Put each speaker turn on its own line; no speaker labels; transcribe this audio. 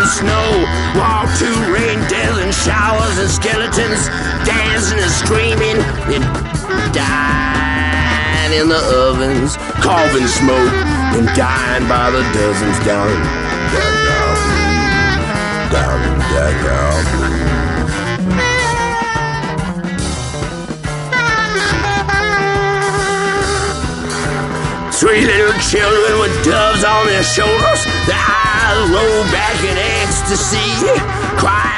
the snow. Walk to rain, death, and showers, and skeletons dancing and screaming and dying in the ovens, carving smoke and dying by the dozens down in Dachau. Three little children with doves on their shoulders, their eyes roll back in ecstasy, crying